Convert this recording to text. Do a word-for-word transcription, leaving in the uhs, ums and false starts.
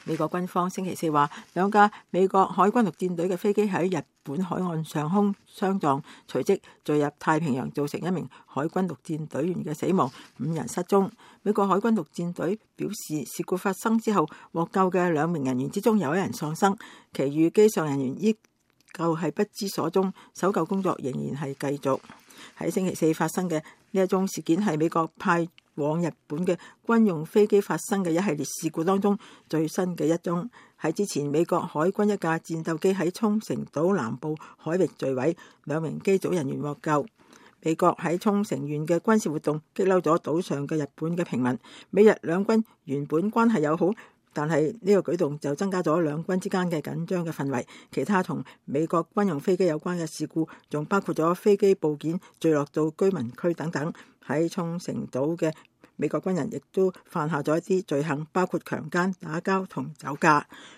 美國軍方星期四話，兩架美國海軍陸戰隊嘅飛機喺日本海岸上空相撞，隨即墜入太平洋，造成一名海軍陸戰隊員嘅死亡，五人失蹤。美國海軍陸戰隊表示，事故發生之後，獲救嘅兩名人員之中有一人喪生，其餘機上人員依舊係不知所蹤，搜救工作仍然係繼續。喺星期四發生嘅呢一宗事件係美國派往日本嘅軍用飛機發生嘅一系列事故當中最新嘅一宗。喺之前，美國海軍一架戰鬥機喺沖繩島南部海域墜毀，兩名機組人員獲救。美國喺沖繩縣嘅軍事活動激嬲咗島上嘅日本嘅平民。美日兩軍原本關係友好，但係呢個舉動就增加咗兩軍之間嘅緊張嘅氛圍。其他同美國軍用飛機有關嘅事故，仲包括咗飛機部件墜落到居民區等等。喺沖繩島嘅美國軍人亦都犯下咗一啲罪行，包括強姦、打交同酒駕。